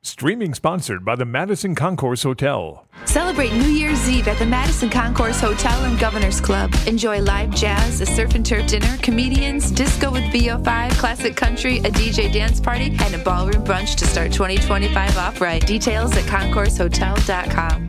Streaming sponsored by the Madison Concourse Hotel. Celebrate New Year's Eve at the Madison Concourse Hotel and Governor's Club. Enjoy live jazz, a surf and turf dinner, comedians, disco with VO5, classic country, a DJ dance party, and a ballroom brunch to start 2025 off right. Details at concoursehotel.com.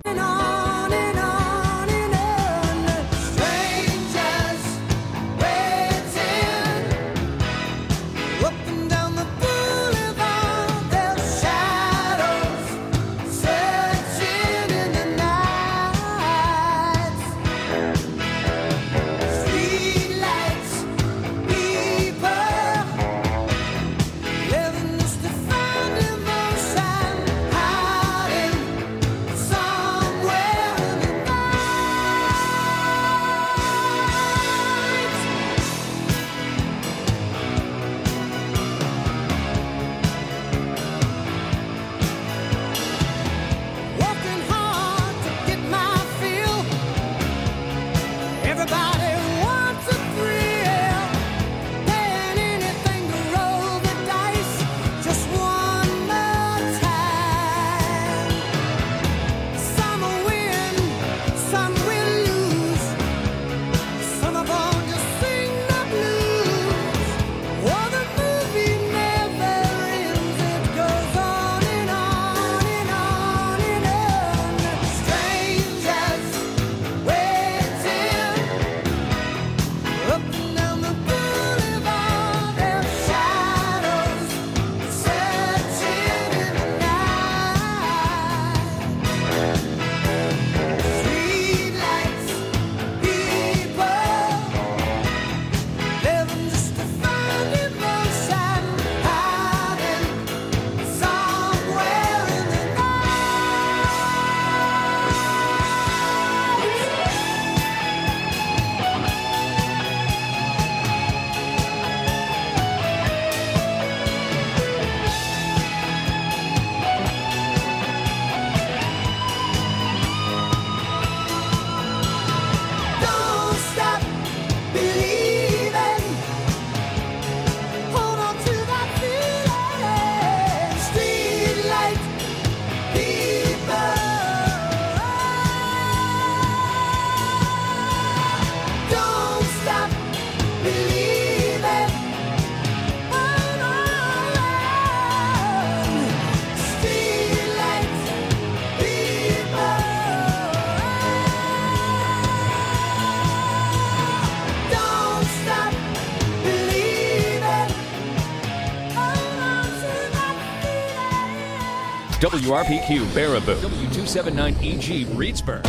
WRPQ Baraboo, W279EG Reedsburg.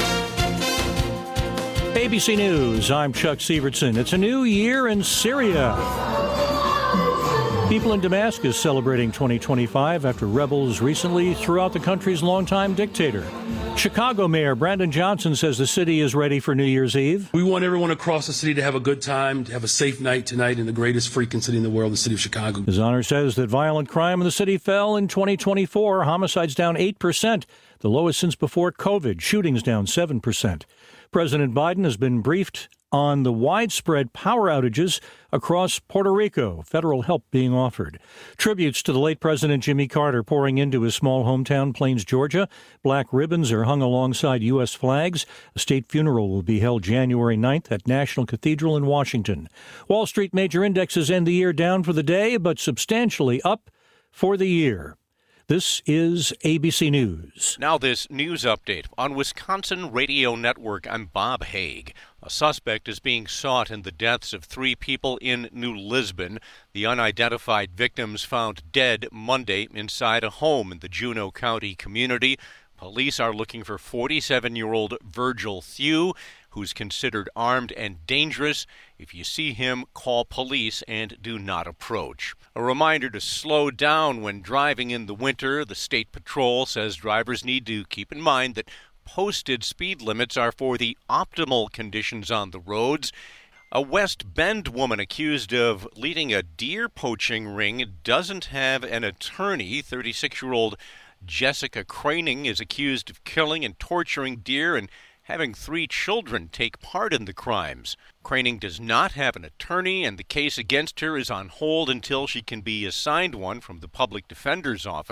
ABC News, I'm Chuck Sievertson. It's a new year in Syria. People in Damascus celebrating 2025 after rebels recently threw out the country's longtime dictator. Chicago Mayor Brandon Johnson says the city is ready for New Year's Eve. We want everyone across the city to have a good time, to have a safe night tonight in the greatest freaking city in the world, the city of Chicago. His honor says that violent crime in the city fell in 2024. Homicides down 8%, the lowest since before COVID. Shootings down 7%. President Biden has been briefed on the widespread power outages across Puerto Rico, federal help being offered. Tributes to the late President Jimmy Carter pouring into his small hometown, Plains, Georgia. Black ribbons are hung alongside U.S. flags. A state funeral will be held January 9th at National Cathedral in Washington. Wall Street major indexes end the year down for the day, but substantially up for the year. This is ABC News. Now this news update. On Wisconsin Radio Network, I'm Bob Haig. A suspect is being sought in the deaths of 3 people in New Lisbon. The unidentified victims found dead Monday inside a home in the Juneau County community. Police are looking for 47-year-old Virgil Thew, who's considered armed and dangerous. If you see him, call police and do not approach. A reminder to slow down when driving in the winter. The State Patrol says drivers need to keep in mind that posted speed limits are for the optimal conditions on the roads. A West Bend woman accused of leading a deer poaching ring doesn't have an attorney. 36-year-old Jessica Craning is accused of killing and torturing deer and having 3 children take part in the crimes. Craning does not have an attorney, and the case against her is on hold until she can be assigned one from the public defender's office.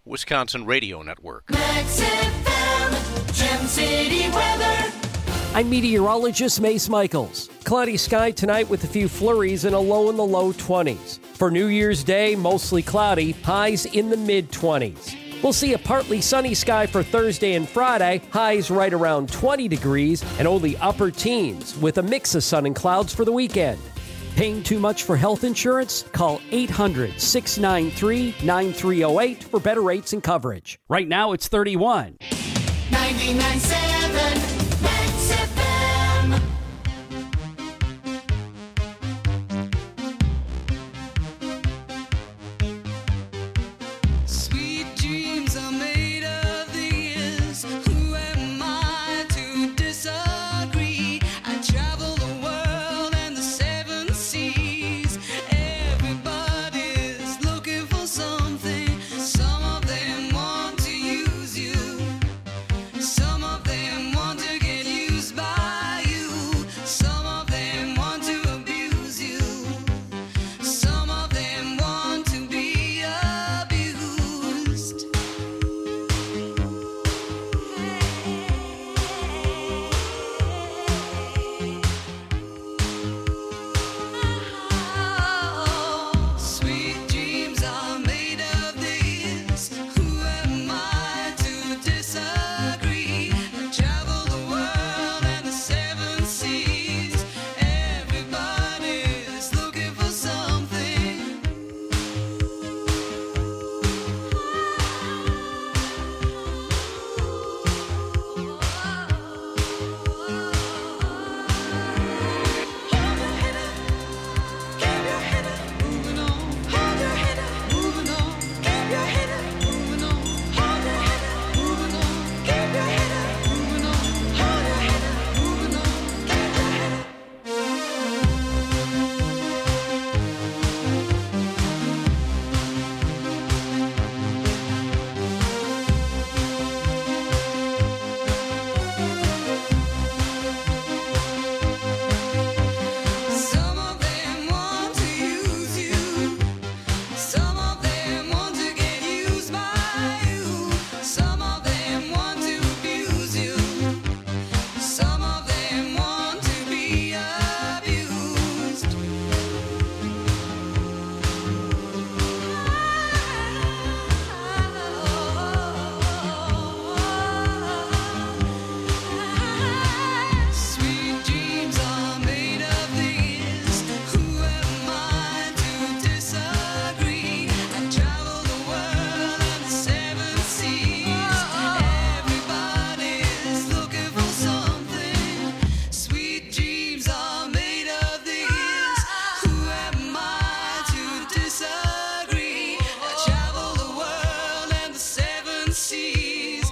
Wisconsin Radio Network. Max FM, Gem City weather. I'm meteorologist Mace Michaels. Cloudy sky tonight with a few flurries and a low in the low 20s. For New Year's Day, mostly cloudy, highs in the mid-20s. We'll see a partly sunny sky for Thursday and Friday, highs right around 20 degrees and only upper teens with a mix of sun and clouds for the weekend. Paying too much for health insurance? Call 800-693-9308 for better rates and coverage. Right now it's 31. 99.7 Max FM. Sweet dreams are made of these. Who am I to disagree? I travel the world and the seven seas. Everybody's looking for something. Some of them want to use you. Some of them want to get used by you. Some of them want to abuse you. Some of them want to be abused. Sweet dreams are made of these. Who am I to disagree? I travel the world and the seven seas. Everybody's looking for something. Hold your head up, keep your head up, moving on. Hold your head up, moving on. Keep your head up, moving on. Hold your head up, moving on. Keep your head up, moving on. Hold your head up, moving on. Keep your head up. Some of them want to use you. Some of them want to get used by you. Some of them want to abuse you. Some of them want to be abused. Sweet dreams are made of these. Who am I to disagree? I travel the world and the seven seas. Everybody's looking for something. Sweet dreams are made of these. Who am I to disagree? I travel the world and the seven seas.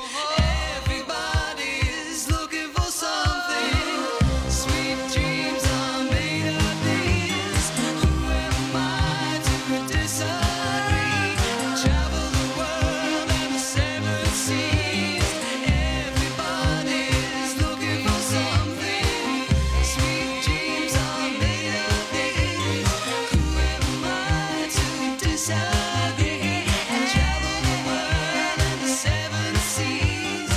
Everybody's looking for something. Sweet dreams are made of these. Who am I to disagree? I travel the world and the seven seas. Everybody's looking for something. Sweet dreams are made of these. Who am I to disagree? I travel the world and the seven seas.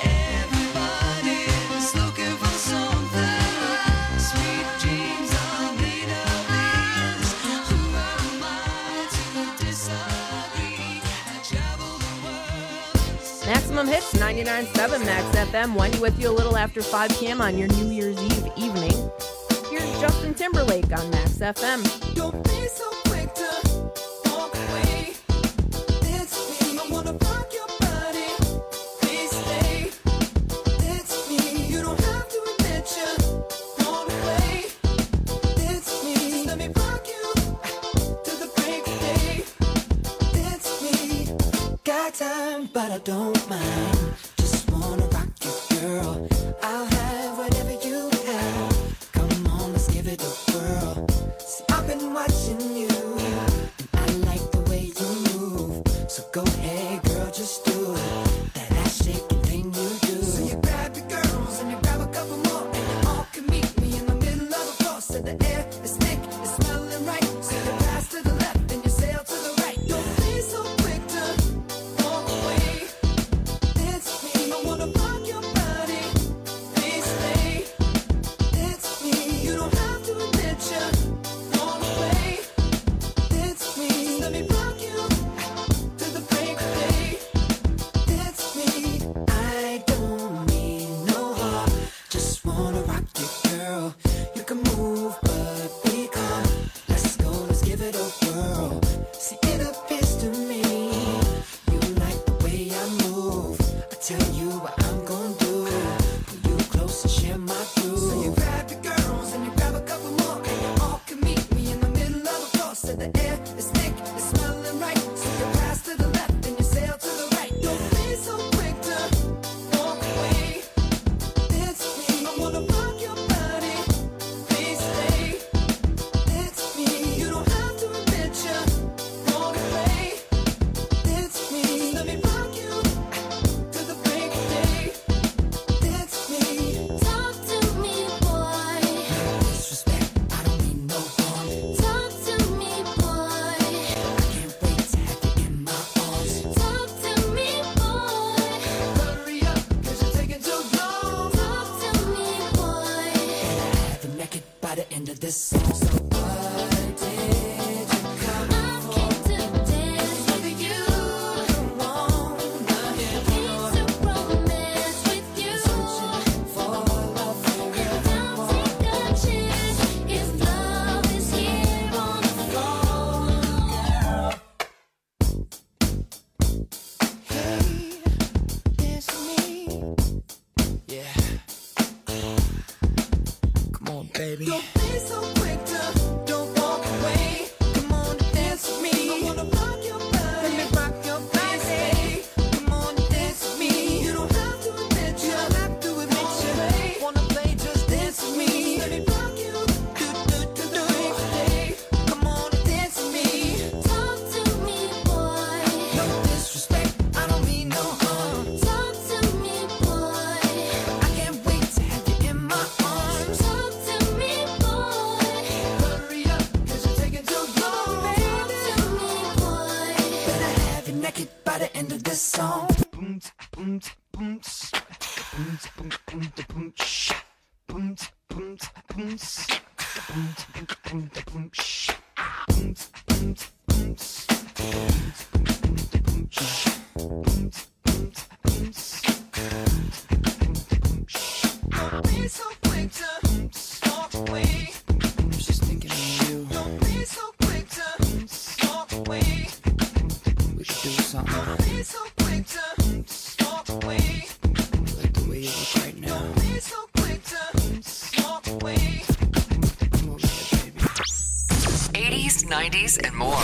Everybody's looking for something. Sweet dreams are made of these. Who am I to disagree? I travel the world. Maximum Hits 99.7 Max FM. Wendy with you a little after 5 p.m. on your New Year's Eve evening. Here's Justin Timberlake on Max FM. Don't be so quick to walk away. It's me. I wanna rock your body. Please stay. It's me. You don't have to admit you want away. It's me. Just let me rock you to the break of day. It's me. Got time, but I don't mind. Just wanna rock you, girl. I'll have whatever you have. Come on, let's give it a whirl. See, I've been watching you, and I like the way you move. So go ahead, girl, just do it. That ass shaking thing you do. So you grab your girls and you grab a couple more, and you all can meet me in the middle of the floor. So the air is thick, it's smelling right. So you pass to the left and you sail to the right. Don't be so quick to walk to this song. Don't be so quick to walk away. I was just thinking of you. Don't be so quick to walk away. We should do something. Don't be so quick to walk away. Like the way you look right now. Don't be so quick to walk away. Come over here, baby. 80s, 90s, and more.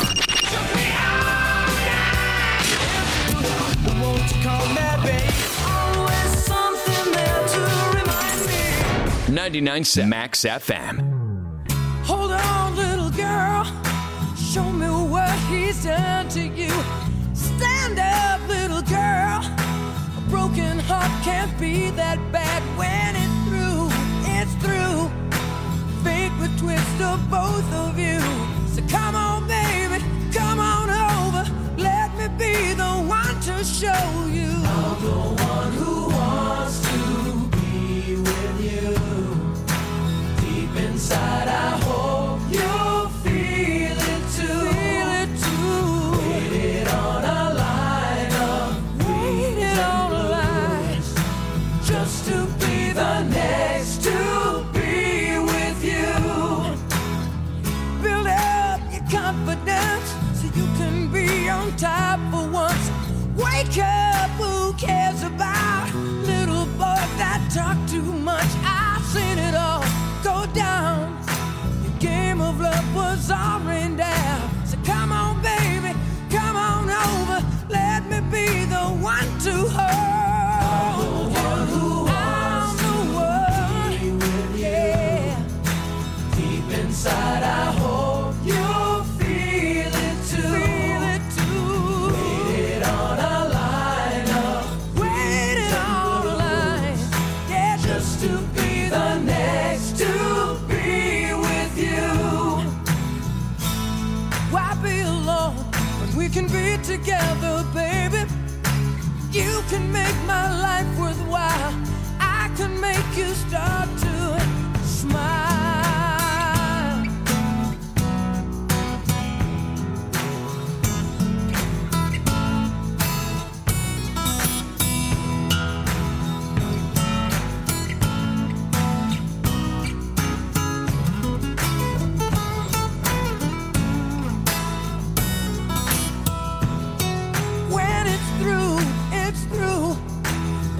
Won't you call me, babe? Always something there to remind me. 99.7 Max FM. Hold on, little girl. Show me what he's done to you. Stand up, little girl. A broken heart can't be that bad when it's through. It's through. Fate would twist of both of you. So come on, baby. Come on over. Let me be the one to show you. I'm the one who wants to be with you. Deep inside, I hope you'll feel it too. Feel it too. Waited on a line of waited on a line just to be the next to be with you. Build up your confidence so you can be on top for once. Wake up, who cares about little boys that talk too much? I've seen it all go down. Your game of love was all rained down. So come on, baby, come on over. Let me be the one to hold. I'm the one. Yeah. Deep inside, I hope you'll feel it too. Feel it too. Waited on a line up. Waited on a line. Yeah, just to be the next to be with you. Why be alone when we can be together, baby? You can make my life worthwhile. I can make you start to smile. When it's through,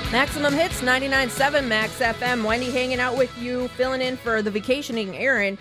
Maximum Hits 99.7 Max FM. Wendy hanging out with you, filling in for the vacationing Aaron.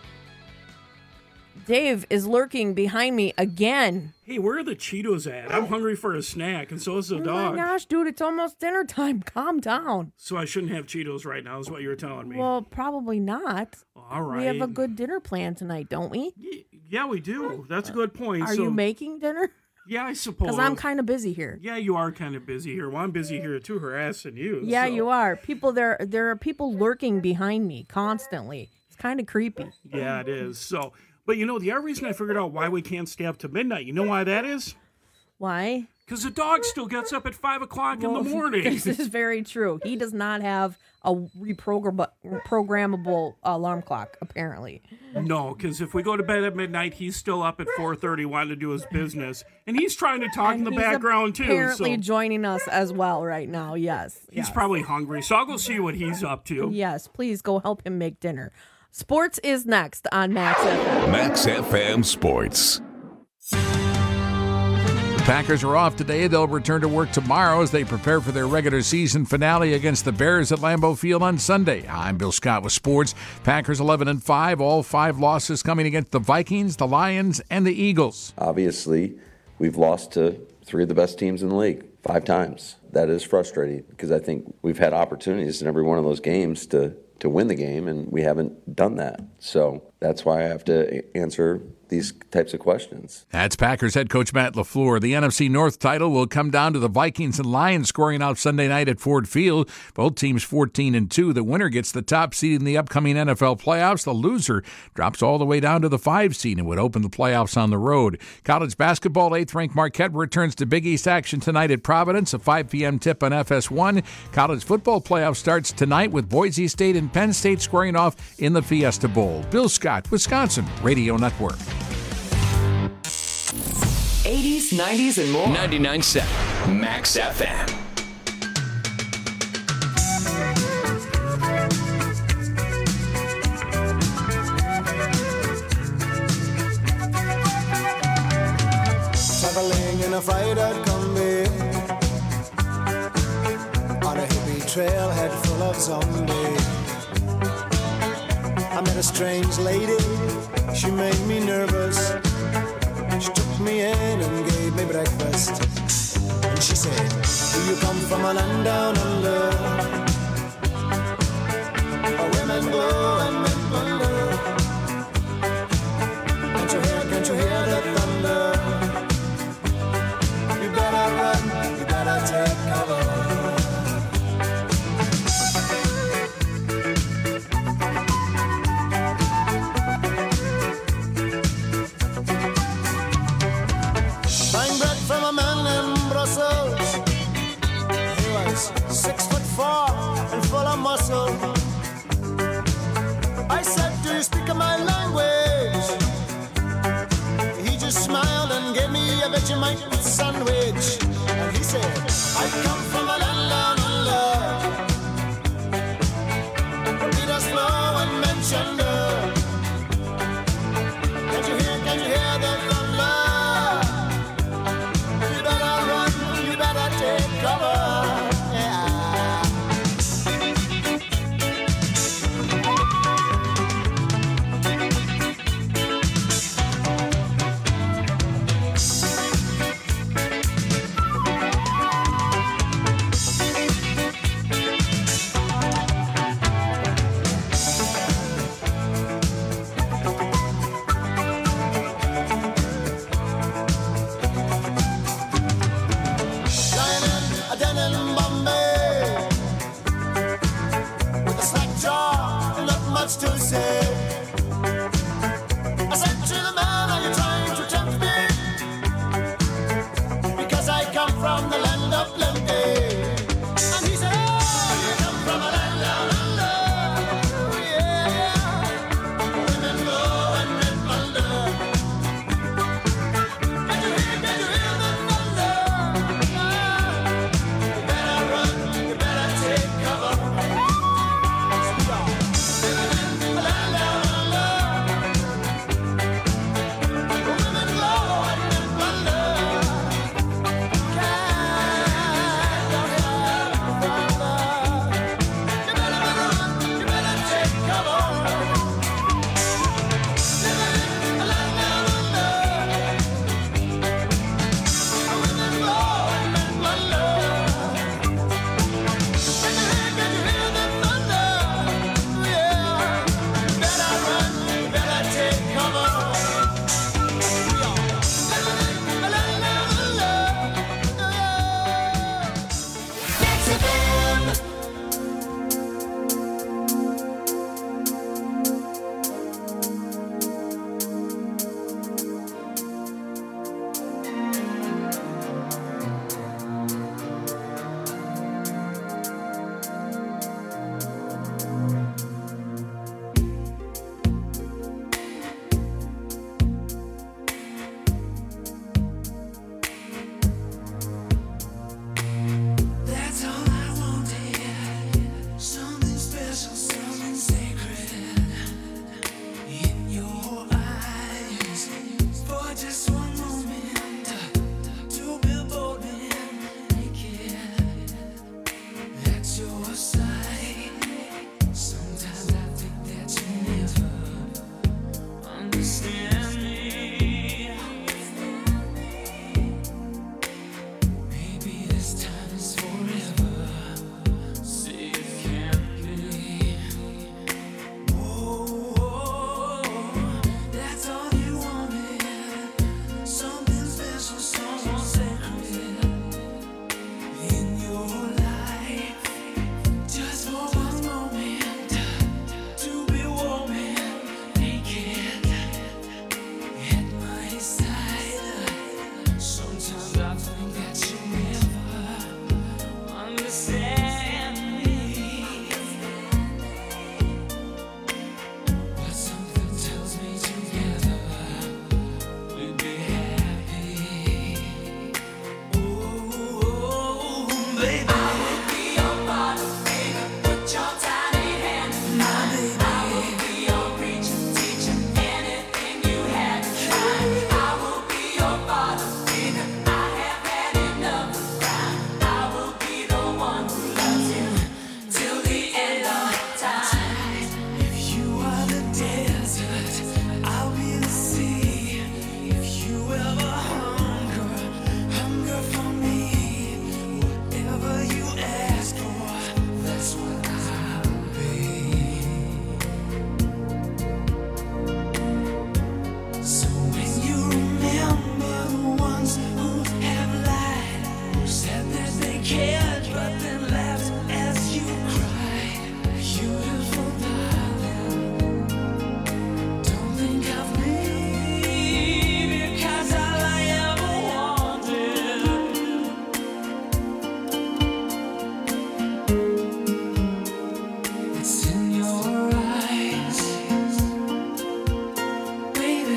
Dave is lurking behind me again. Hey, where are the Cheetos at? I'm hungry for a snack, and so is the dog. Oh my gosh, dude, it's almost dinner time. Calm down. So I shouldn't have Cheetos right now, is what you're telling me. Well, probably not. All right. We have a good dinner plan tonight, don't we? Yeah, we do. That's a good point. Are you making dinner? Yeah, I suppose. Because I'm kind of busy here. Yeah, you are kind of busy here. Well, I'm busy here too, harassing you. Yeah, so. you are. People there are people lurking behind me constantly. It's kind of creepy. Yeah, it is. So, but the other reason I figured out why we can't stay up to midnight, you know why that is? Why? Because the dog still gets up at 5 o'clock in the morning. This is very true. He does not have a reprogrammable alarm clock, apparently. No, because if we go to bed at midnight, he's still up at 4:30 wanting to do his business. And he's trying to talk in the background, too. Apparently so joining us as well right now, yes. He's probably hungry, so I'll go see what he's up to. Yes, please go help him make dinner. Sports is next on Max FM. Max FM Sports. The Packers are off today. They'll return to work tomorrow as they prepare for their regular season finale against the Bears at Lambeau Field on Sunday. I'm Bill Scott with sports. Packers 11-5, all 5 losses coming against the Vikings, the Lions, and the Eagles. Obviously, we've lost to 3 of the best teams in the league 5 times. That is frustrating because I think we've had opportunities in every one of those games to win the game, and we haven't done that. So that's why I have to answer these types of questions. That's Packers head coach Matt LaFleur. The NFC North title will come down to the Vikings and Lions scoring out Sunday night at Ford Field. Both teams 14-2. The winner gets the top seed in the upcoming NFL playoffs. The loser drops all the way down to the 5 seed and would open the playoffs on the road. College basketball, 8th-ranked Marquette returns to Big East action tonight at Providence, a 5 p.m. tip on FS1. College football playoff starts tonight with Boise State and Penn State squaring off in the Fiesta Bowl. Bill Scott, Wisconsin Radio Network. 80s, 90s, and more. 99.7 Max FM. Traveling in a freighter combi on a hippie trailhead full of zombies. I met a strange lady, she made me nervous. She took me in and gave me breakfast. And she said, do you come from a land down under? Where women glow and men wonder. Can't you hear the thunder? You better run, you better take cover. Buying bread from a man in Brussels. He was 6'4" and full of muscle. I said, do you speak my language? He just smiled and gave me a Vegemite sandwich. And he said, I come from a land down under. Beat us slow and mention the. Can't you hear the thunder? You better run, you better take cover. baby. I will be your father, baby. Put your tiny hand in mine. I will be your preacher, teacher, anything you had to try. I will be your father, baby. I have had enough of crime. I will be the one who loves you till the end of time. If you are the desert, I'll be the sea. If you ever hunger for me, whatever you ask for, that's what I'll be. So when you remember the ones who have lied, who said that they cared but then laughed as you cried, beautiful darling, don't think of me, because all I ever wanted it's in your eyes, baby,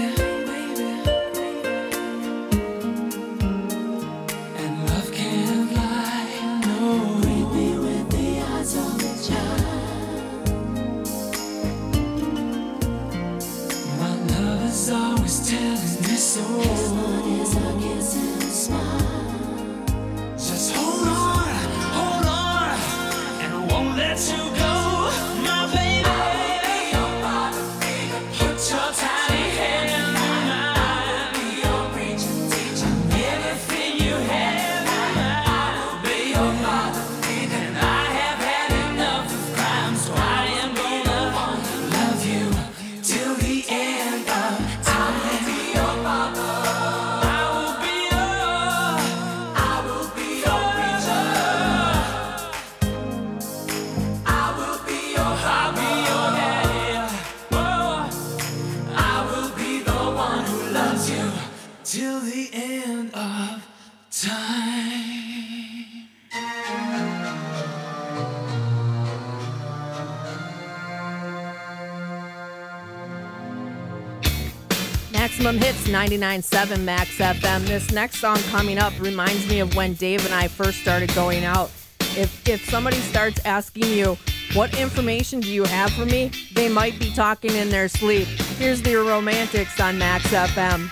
and love can't lie, no. Read me with the eyes of a child. My love is always telling me so. This one is a kiss and a smile. Just hold on, and I won't let you go, my baby. I will be your father, baby. Put your tiny hand in mine. I will be your preacher, teacher, everything you have in mind. I will be your father, baby. And I have had enough of crime, so I am gonna love you till the end of time. I will be your father. I will be your preacher. I will be your daddy. Oh, I will be the one who loves you till the end of time. Maximum Hits 99.7 Max FM. This next song coming up reminds me of when Dave and I first started going out. If somebody starts asking you, what information do you have for me? They might be talking in their sleep. Here's the Romantics on Max FM.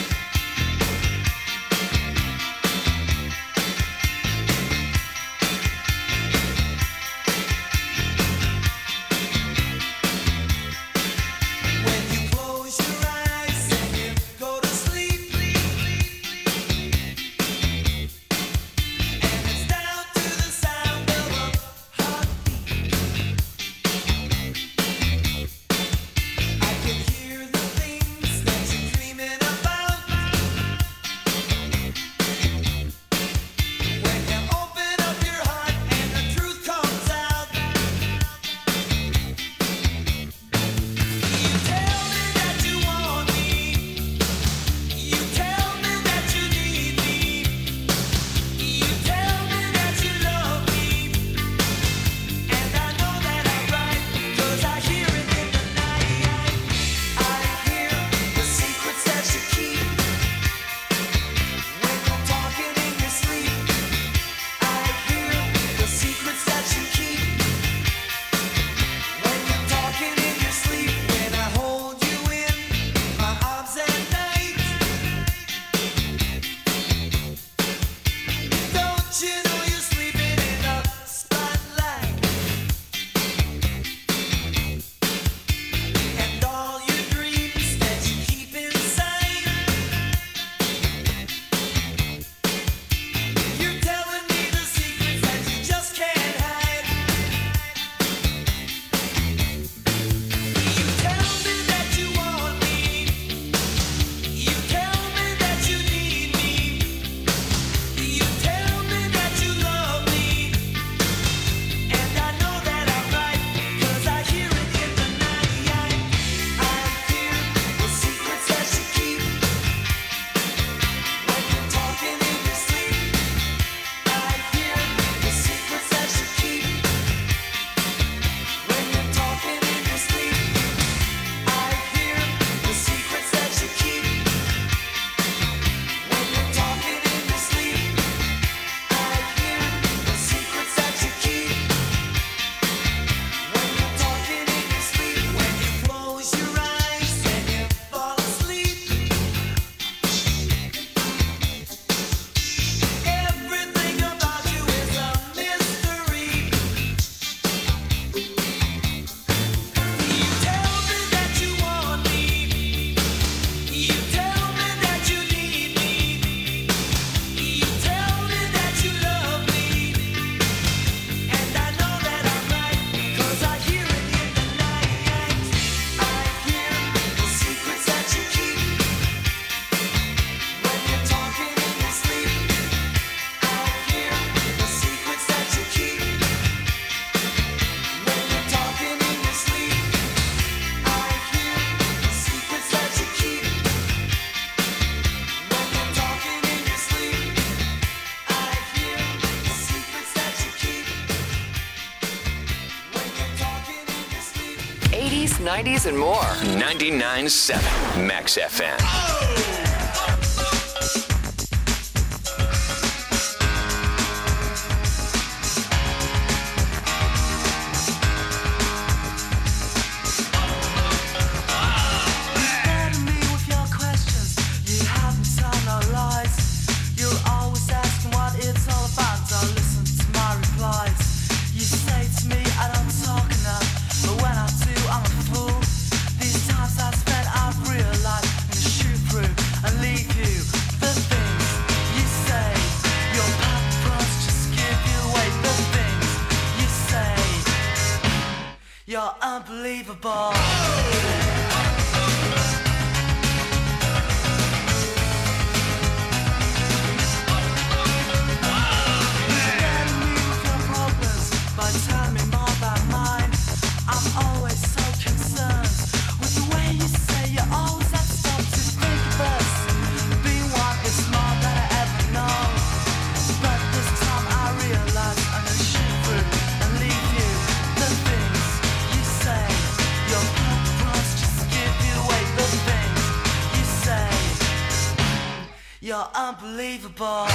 When you close your eyes and you go to sleep, and it's down to the sound of a heartbeat, I can hear the things that you're dreaming about. 90s, and more. 99.7 Max FM. You're unbelievable. By telling me more about mine, I'm always so concerned with the way you say you always have to stop to think of us. Being one is more than I ever know, but this time I realize I'm gonna shoot through and leave you. The things you say, your purpose just give you away. The things you say, you're unbelievable.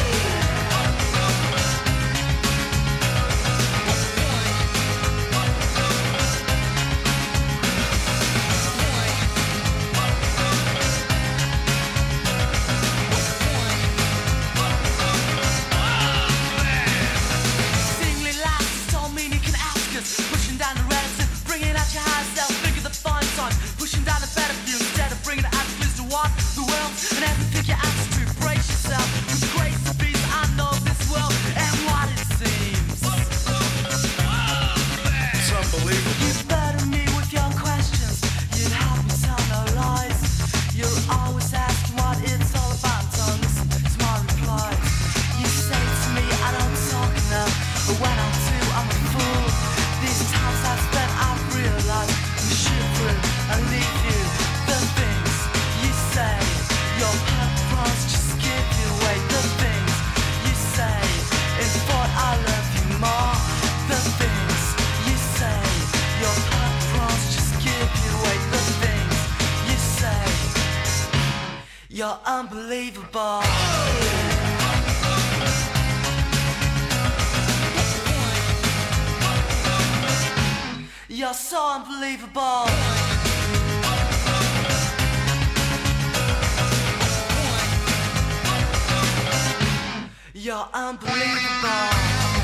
Pushing down the relative, bringing out your high self, think of the fun time. Pushing down the better view instead of bringing the attitudes to what the world and have to pick your attitude, brace yourself. With grace and peace, I know this world and what it seems. It's unbelievable. You burden me with your questions, you'd help me tell no lies. You're always asking what it's all about, don't listen to my replies. You say to me, I don't talk enough, but when I do, I'm a fool. These times I've spent, I've realized I'm shoot through and leave you. The things you say, your purpose just give you away. The things you say, in thought I love you more. The things you say, your purpose just give you away. The things you say, you're unbelievable. You're so unbelievable. You're unbelievable.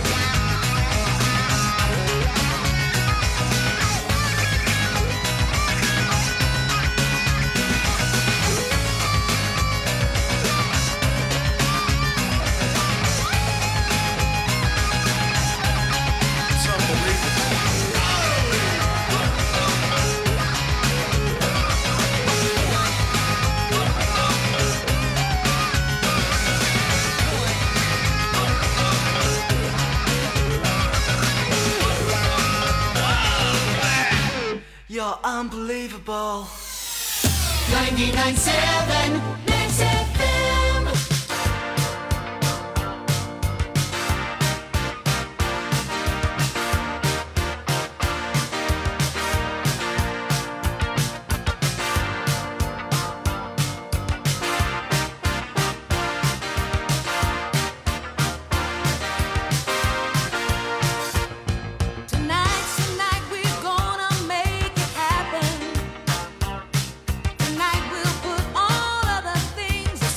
You're unbelievable. 99.7 Max FM. Tonight's the night we're gonna make it happen. Tonight we'll put all of the things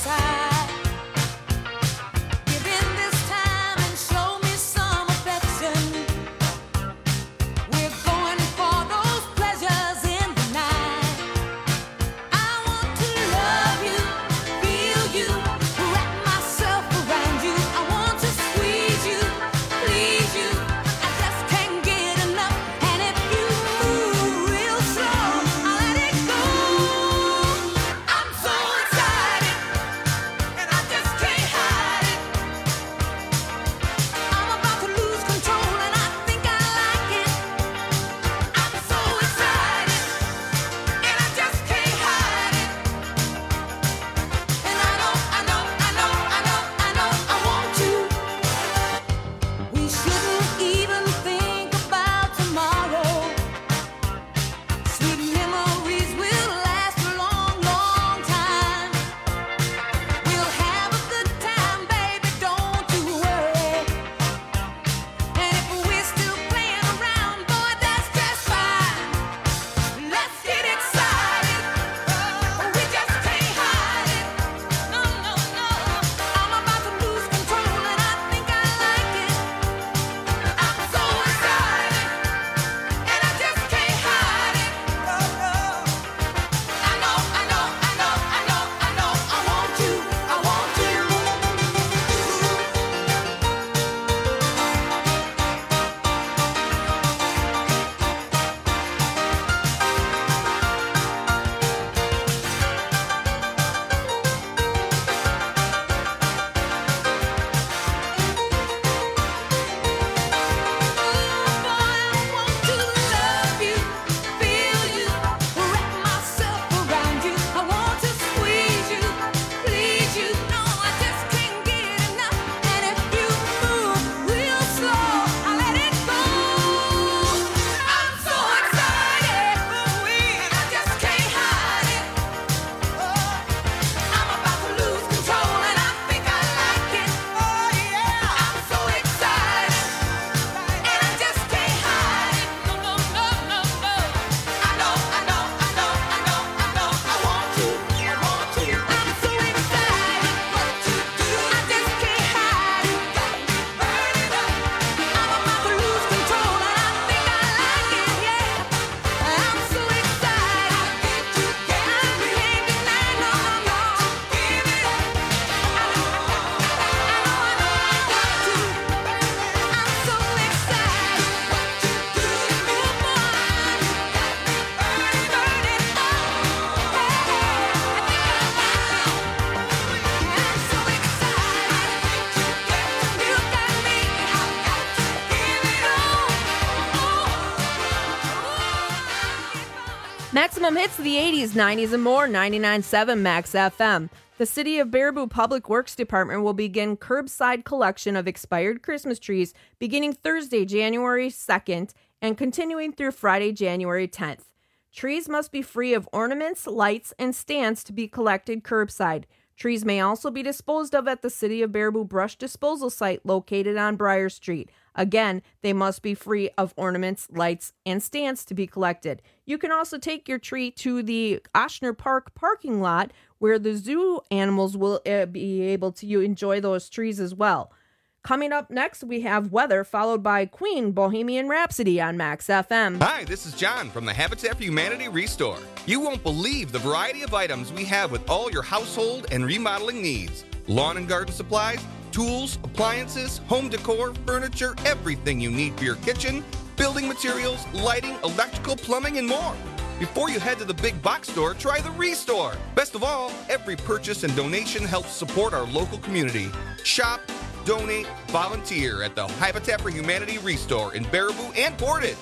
Maximum hits of the 80s, 90s, and more. 99.7 Max FM. The City of Baraboo Public Works Department will begin curbside collection of expired Christmas trees beginning Thursday, January 2nd, and continuing through Friday, January 10th. Trees must be free of ornaments, lights, and stands to be collected curbside. Trees may also be disposed of at the City of Baraboo brush disposal site located on Briar Street. Again, they must be free of ornaments, lights, and stands to be collected. You can also take your tree to the Oshner Park parking lot where the zoo animals will be able to enjoy those trees as well. Coming up next, we have weather, followed by Queen Bohemian Rhapsody on Max FM. Hi, this is John from the Habitat for Humanity Restore. You won't believe the variety of items we have with all your household and remodeling needs. Lawn and garden supplies, tools, appliances, home decor, furniture, everything you need for your kitchen, building materials, lighting, electrical, plumbing, and more. Before you head to the big box store, try the Restore. Best of all, every purchase and donation helps support our local community. Shop, donate, volunteer at the Habitat for Humanity Restore in Baraboo and Portage.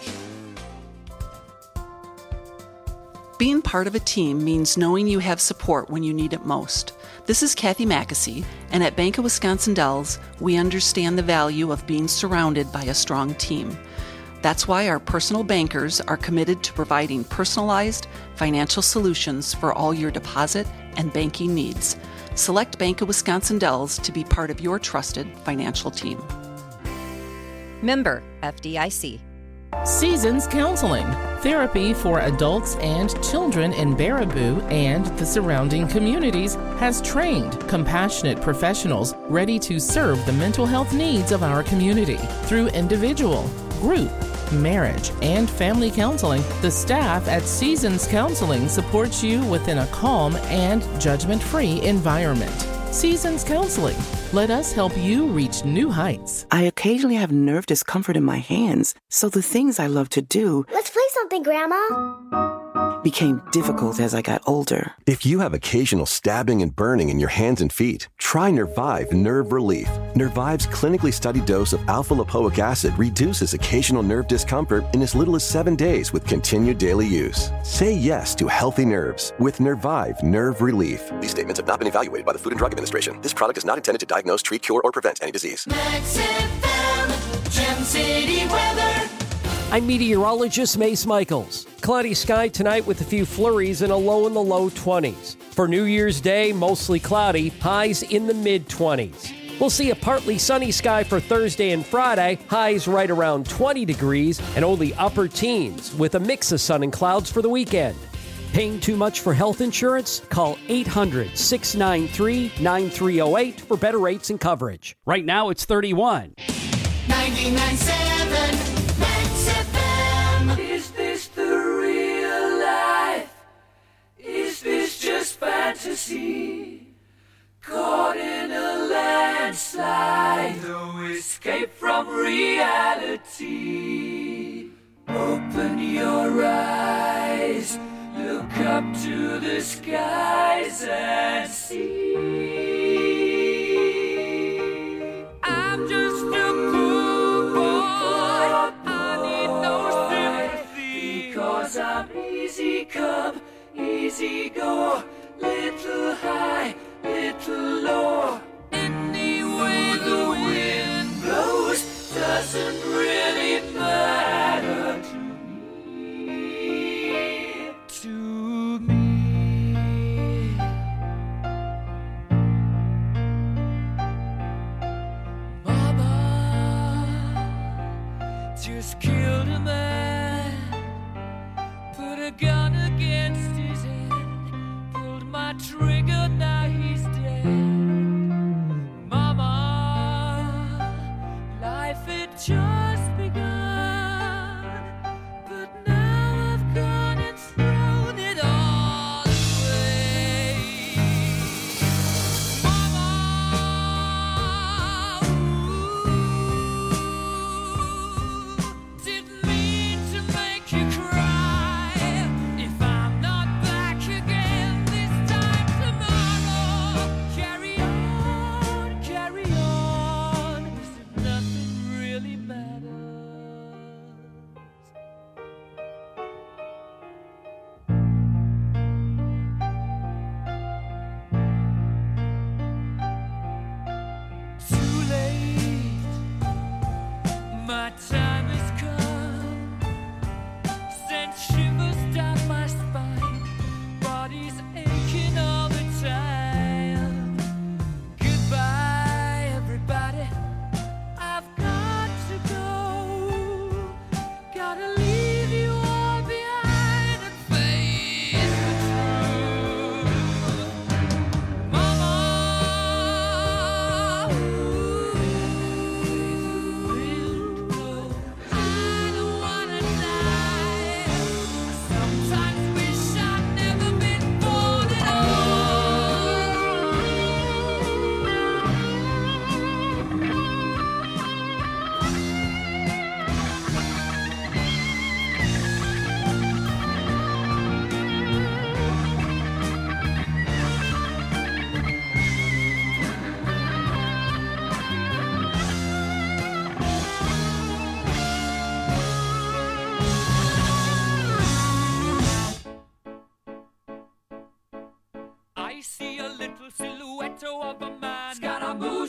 Being part of a team means knowing you have support when you need it most. This is Kathy Mackesy, and at Bank of Wisconsin Dells, we understand the value of being surrounded by a strong team. That's why our personal bankers are committed to providing personalized financial solutions for all your deposit and banking needs. Select Bank of Wisconsin Dells to be part of your trusted financial team. Member FDIC. Seasons Counseling, therapy for adults and children in Baraboo and the surrounding communities, has trained compassionate professionals ready to serve the mental health needs of our community. Through individual, group, marriage, and family counseling, the staff at Seasons Counseling supports you within a calm and judgment-free environment. Seasons Counseling. Let us help you reach new heights. I occasionally have nerve discomfort in my hands, so the things I love to do... Let's play something, Grandma. ...became difficult as I got older. If you have occasional stabbing and burning in your hands and feet, try Nervive Nerve Relief. Nervive's clinically studied dose of alpha-lipoic acid reduces occasional nerve discomfort in as little as 7 days with continued daily use. Say yes to healthy nerves with Nervive Nerve Relief. These statements have not been evaluated by the Food and Drug Administration. This product is not intended to diagnose, treat, cure, or prevent any disease. Max FM, Gem City weather. I'm meteorologist Mace Michaels. Cloudy sky tonight with a few flurries and a low in the low 20s. For New Year's Day, mostly cloudy, highs in the mid-20s. We'll see a partly sunny sky for Thursday and Friday, highs right around 20 degrees and only upper teens with a mix of sun and clouds for the weekend. Paying too much for health insurance? Call 800-693-9308 for better rates and coverage. Right now it's 31. 99.7 Max FM. Is this the real life? Is this just fantasy? Caught in a landslide, no escape from reality. Open your eyes, look up to the skies and see. I'm just a poor boy, I need no sympathy, because I'm easy come, easy go, little high, little low. Any way the wind blows doesn't really matter to me. To me. Mama just killed a man, put a gun against his head, pulled my trigger, now he's dead. Mama, life had just begun, but now I've gone and thrown it all away. Mama, ooh, didn't mean to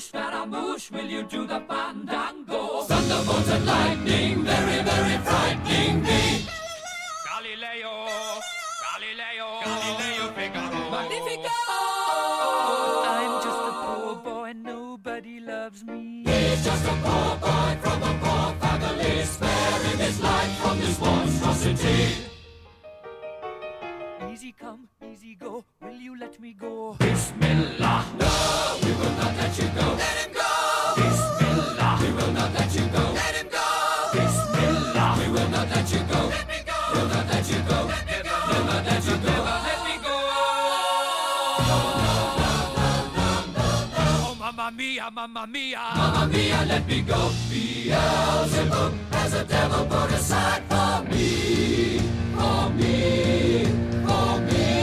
Scaramouche, will you do the fandango? Thunderbolts and lightning, very, very frightening me. Galileo, Galileo, Galileo Figaro. Magnifico! I'm just a poor boy and nobody loves me. He's just a poor boy from a poor family, sparing his life from this monstrosity. Easy come, easy go, will you let me go? Bismillah, no, we will not let you go. Let him go! Bismillah, we will not let you go. Let him go! Bismillah, we will not let you go. Let me go! We'll not let you go. Let me go! We'll not let you go. Let me go! Oh, mamma mia, mamma mia. Mamma mia, let me go. Beelzebub has a devil put aside for me. For me. For me.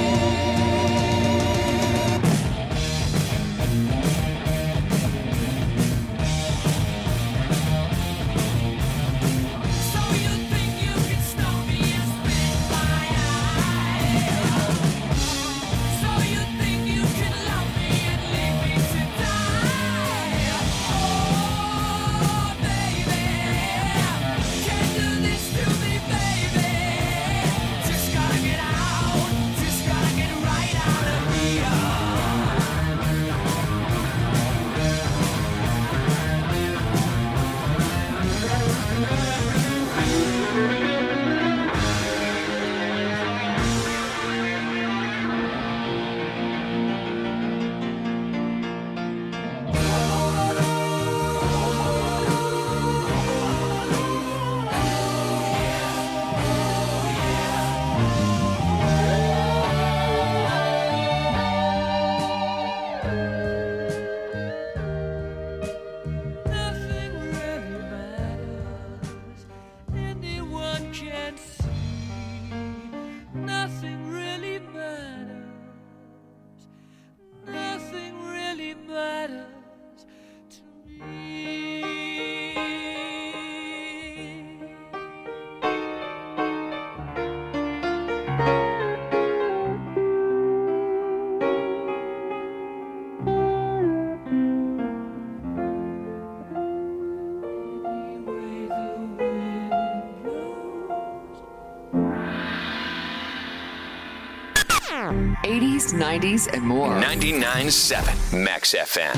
'80s, '90s, and more. 99.7 Max FM.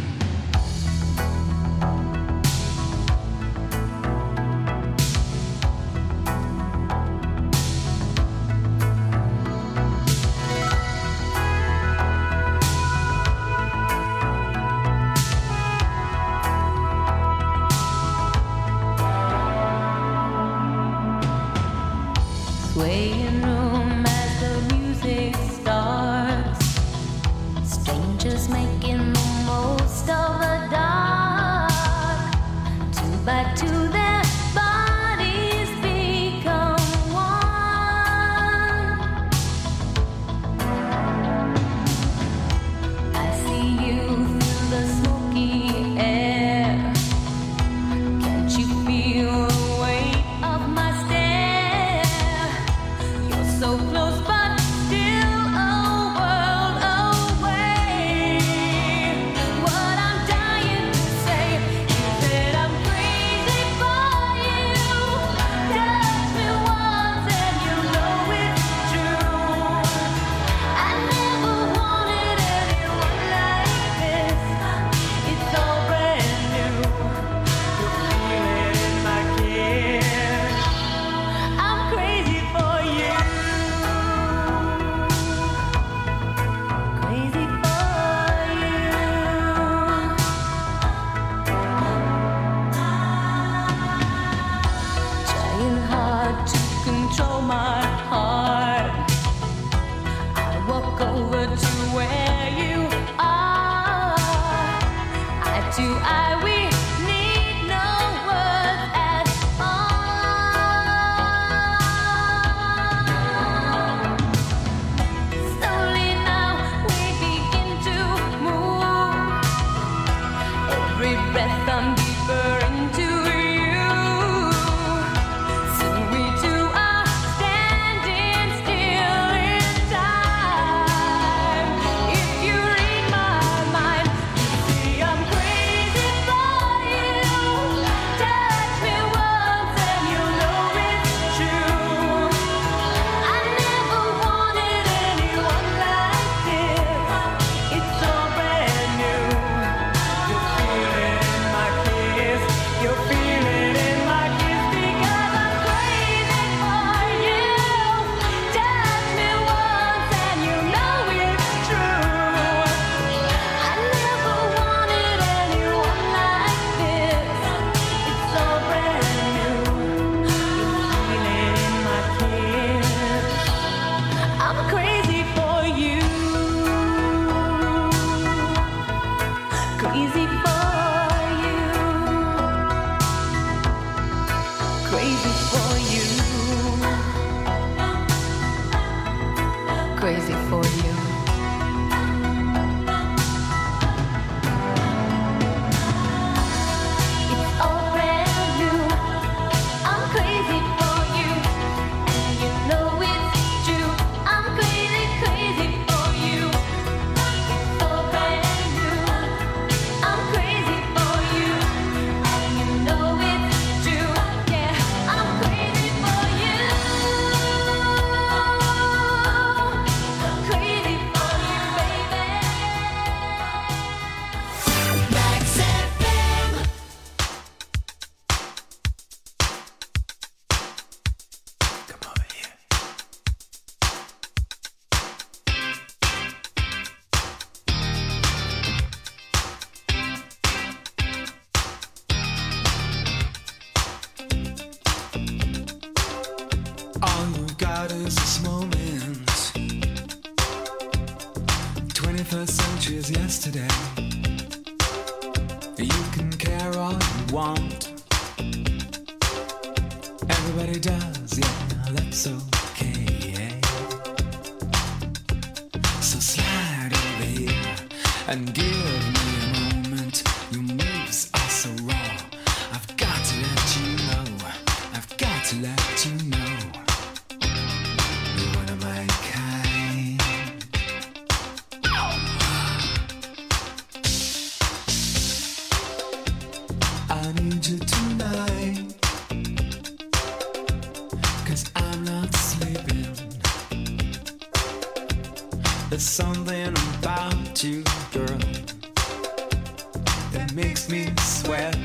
Swaying room as the music starts. Strangers making the most of the dark. Two by two, their bodies become one. I see you through the smoky air. Can't you feel the weight of my stare? You're so close, but still a world away. What I'm dying to say is that I'm crazy for you. Touch me once and you know it's true. I never wanted anyone like this. It's all brand new. You feel it in my kiss. I'm crazy for you. Crazy for you. Trying hard to control my heart. I walk over to where you are. Eye to eye, we need no words at all. Slowly now we begin to move. Every breath I'm deeper into you. Soon we two are standing still in time. If you read my mind, you see I'm crazy for you. Crazy for you. Crazy for you. It's all brand new. I'm crazy for you. And you know it's true. I'm crazy, crazy for you. It's all brand new. I'm crazy for you. And you know it's true. Yeah, I'm crazy for you. Crazy for you, baby. Max FM. All you've got is this moment. 21st century is yesterday. You can care all you want. Everybody does, yeah, that's okay. So slide over here and give me a moment. Your moves are so raw. I've got to let you know. I've got to let you know. You're one of my kind. I need you tonight, 'cause I'm not sleeping. There's something about you, girl, that makes me sweat.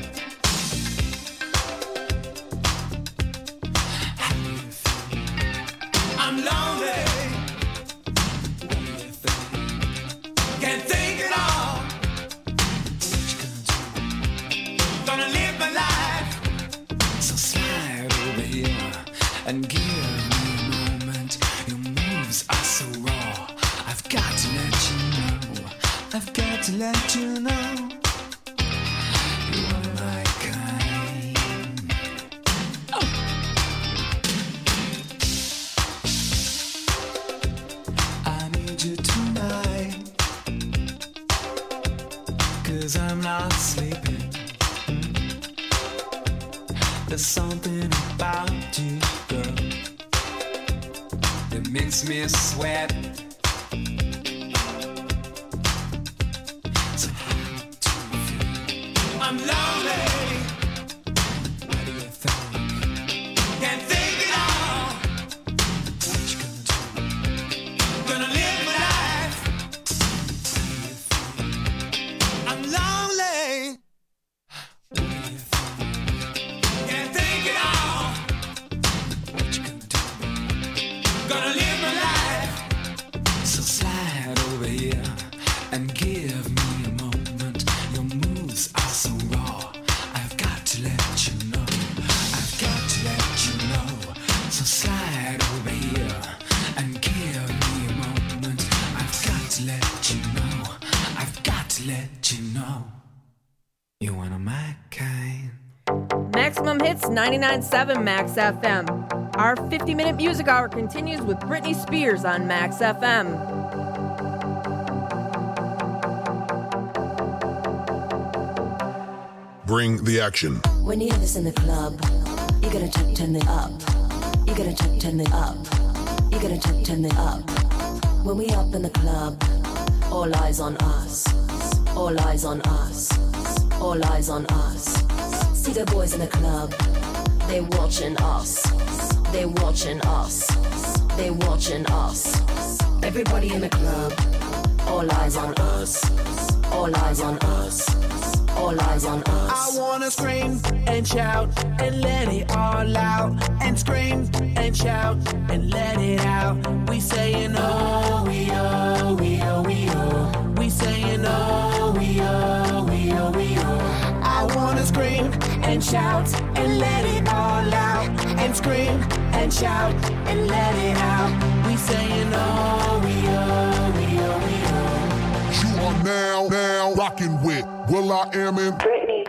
How do you feel? I'm lonely. What do you think? Can't think at all. What you gonna do? Gonna live my life. So slide over here and give me a moment. Your moves are so raw. I've got to let you know. I've got to let you know. You're one of my kind. Oh. I need you tonight, 'cause I'm not sleeping. There's something about you, girl, that makes me sweat. So how do you feel? I'm lonely. What do you think? Can't think at all. What you gonna do? Gonna live my life. How do you feel? I'm lonely. What do you think? Can't think at all. What you gonna do? Gonna live my life. So slide over here and give me a moment. Your moves are so raw. I've got to let you know. I've got to let you know. So slide over here and give me a moment. I've got to let you know. I've got to let you know. You're one of my kind. Maximum Hits 99.7 Max FM. Our 50-minute music hour continues with Britney Spears on Max FM. Bring the action. When you have this in the club, you gotta turn it up. You gotta turn it up. You gotta turn it up. When we up in the club, all eyes on us. All eyes on us. All eyes on us. See the boys in the club, they watching us. They watching us. They watching us. Everybody in the club, all eyes on us. All eyes on us. All eyes on us. I wanna scream and shout and let it all out. And scream and shout and let it out. We saying oh, we oh, we oh, we oh. We saying oh, we oh, we oh, we oh. I wanna scream and shout and let it all out. And scream and shout and let it out. We saying oh, we oh, we oh, we oh. You are now rocking with Will I am in Britney.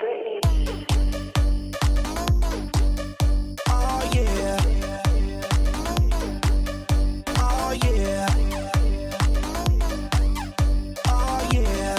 Oh yeah. Oh yeah. Oh yeah.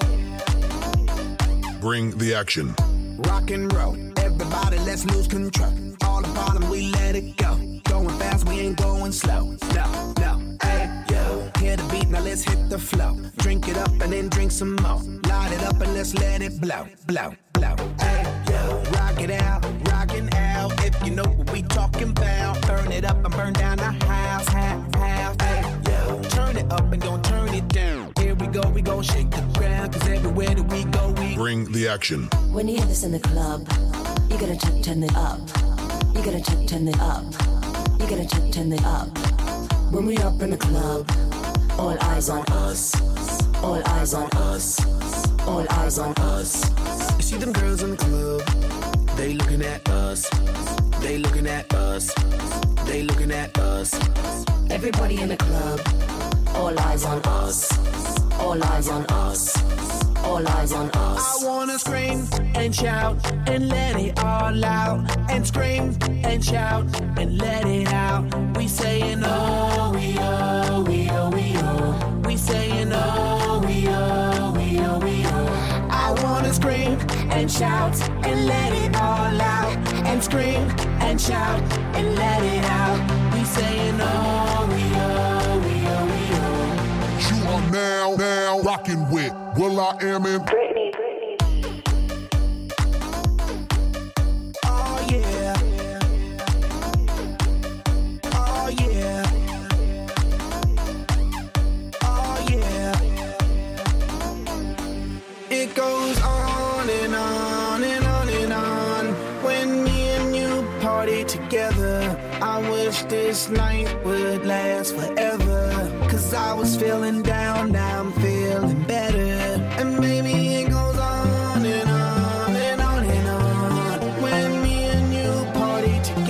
Bring the action. Rock and roll. Everybody, let's lose control. All the bottom, we let it go. Going fast, we ain't going slow. No, no, hey, yo. Hear the beat, now let's hit the flow. Drink it up and then drink some more. Light it up and let's let it blow, blow, blow. Hey, yo. Rock it out, rockin' out. If you know what we talking about. Burn it up and burn down the house, house. Hey, yo. Turn it up and don't turn it down. Here we go shake the ground. Cause everywhere that we go, we bring the action. When you hear this in the club, you gotta turn it up. You gotta turn it up. You gotta turn it up. When we up in the club, all eyes on us. All eyes on us. All eyes on us. You see them girls in the club, they looking at us. They looking at us. They looking at us. Everybody in the club, all eyes on us. All eyes on us. All eyes on us. I wanna scream and shout and let it all out. And scream and shout and let it out. We saying oh, we oh, we oh, we oh. We saying oh, we oh, we oh, we oh. I wanna scream and shout and let it all out. And scream and shout and let it out. We saying oh, we oh, we oh, we oh. You are now rocking with Will I Am in Britney. Oh yeah. Oh yeah. Oh yeah. It goes on and on and on and on. When me and you party together, I wish this night would last forever. Cause I was feeling down, now I'm